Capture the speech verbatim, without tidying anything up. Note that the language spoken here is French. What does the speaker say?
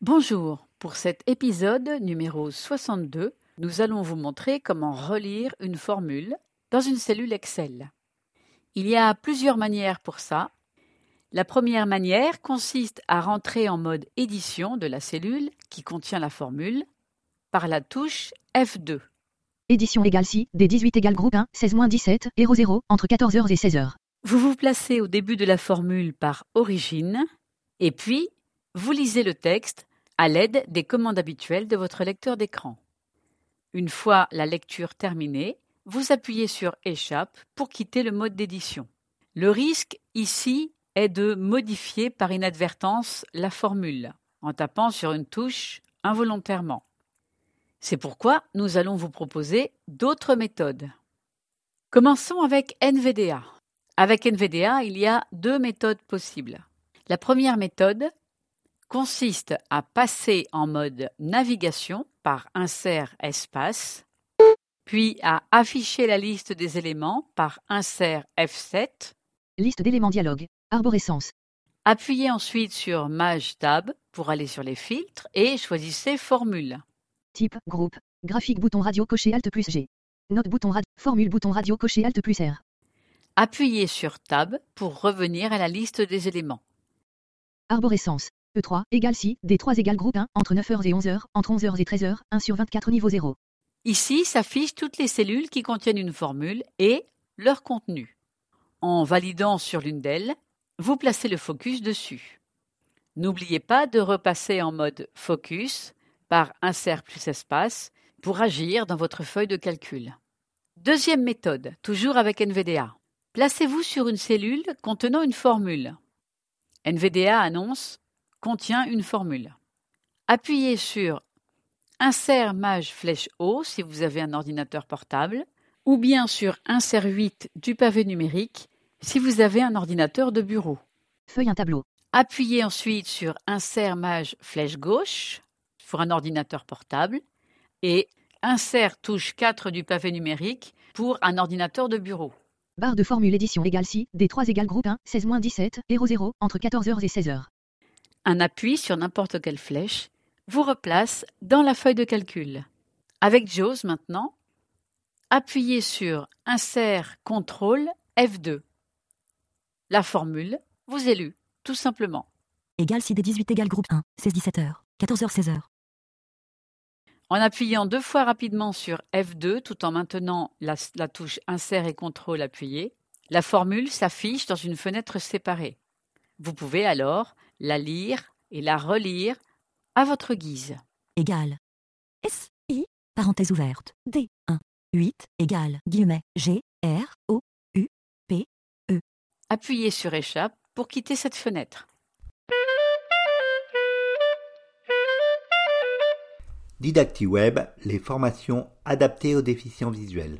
Bonjour, pour cet épisode numéro soixante-deux, nous allons vous montrer comment relire une formule dans une cellule Excel. Il y a plusieurs manières pour ça. La première manière consiste à rentrer en mode édition de la cellule qui contient la formule par la touche F deux. Édition égale si, D dix-huit égale groupe un, seize moins dix-sept, zéro zéro, entre quatorze heures et seize heures. Vous vous placez au début de la formule par origine et puis vous lisez le texte à l'aide des commandes habituelles de votre lecteur d'écran. Une fois la lecture terminée, vous appuyez sur Échappe pour quitter le mode d'édition. Le risque ici est de modifier par inadvertance la formule en tapant sur une touche involontairement. C'est pourquoi nous allons vous proposer d'autres méthodes. Commençons avec N V D A. Avec N V D A, il y a deux méthodes possibles. La première méthode consiste à passer en mode navigation par insert espace, puis à afficher la liste des éléments par insert F sept. Liste d'éléments dialogue, arborescence. Appuyez ensuite sur Maj Tab pour aller sur les filtres et choisissez Formule. Type, groupe, graphique bouton radio coché Alt plus G. Note bouton radio, formule bouton radio coché Alt plus R. Appuyez sur Tab pour revenir à la liste des éléments. Arborescence. E trois égale si, D trois égale groupe un, entre neuf heures et onze heures, entre onze heures et treize heures, un sur vingt-quatre niveau zéro. Ici s'affichent toutes les cellules qui contiennent une formule et leur contenu. En validant sur l'une d'elles, vous placez le focus dessus. N'oubliez pas de repasser en mode focus par insert plus espace pour agir dans votre feuille de calcul. Deuxième méthode, toujours avec N V D A. Placez-vous sur une cellule contenant une formule. N V D A annonce « contient une formule ». Appuyez sur Insert Maj flèche haut si vous avez un ordinateur portable ou bien sur Insert huit du pavé numérique si vous avez un ordinateur de bureau. Feuille un tableau. Appuyez ensuite sur Insert Maj flèche gauche pour un ordinateur portable et Insert touche quatre du pavé numérique pour un ordinateur de bureau. Barre de formule édition égale si, D trois égale groupe un, seize moins dix-sept, zéro zéro, entre quatorze heures et seize heures. Un appui sur n'importe quelle flèche vous replace dans la feuille de calcul. Avec JAWS maintenant, appuyez sur Insert contrôle F deux. La formule vous est lue, tout simplement. Égale si D dix-huit égale groupe un, seize dix-sept heures, quatorze heures seize heures. En appuyant deux fois rapidement sur F deux tout en maintenant la, la touche Insert et contrôle appuyée, la formule s'affiche dans une fenêtre séparée. Vous pouvez alors la lire et la relire à votre guise. Égale S, I, parenthèse ouverte, D, un, huit, égale, guillemets, G, R, O, U, P, E. Appuyez sur Échappe pour quitter cette fenêtre. DidactiWeb, les formations adaptées aux déficients visuels.